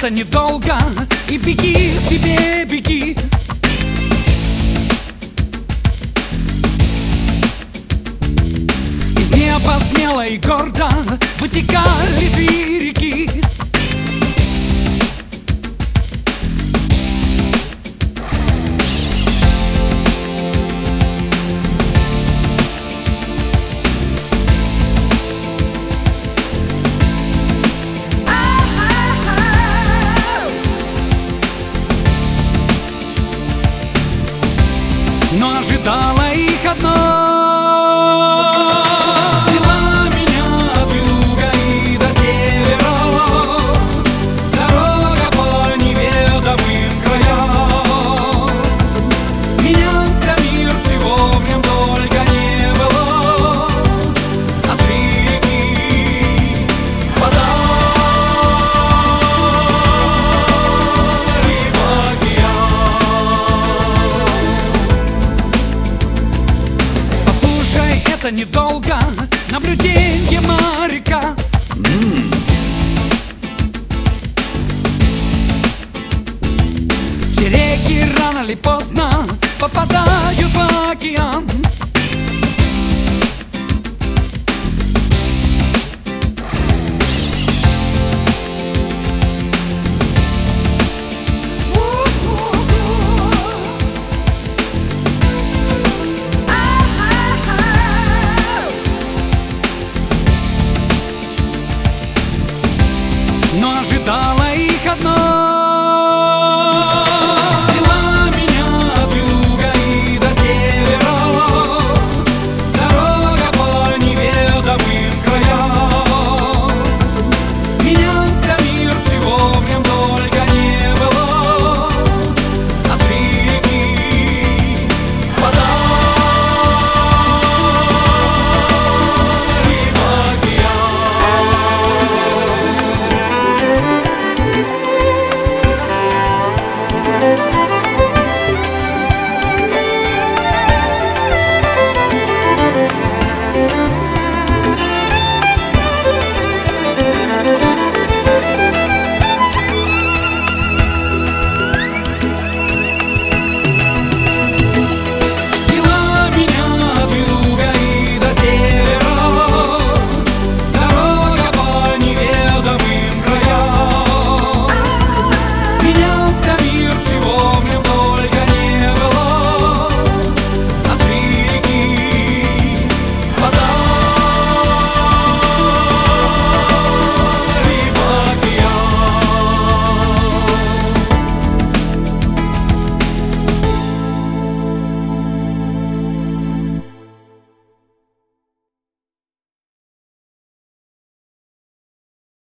это недолго, и беги себе, беги. Из неба смело и гордо вытекали две реки. Но ожидало их одно. Вела меня от юга и до севера дорога по неведомым краям. Менялся мир, чего в нем только не было. От реки вода и в океан. Это недолго, наблюдение моряка. Все реки рано или поздно попадают в океан.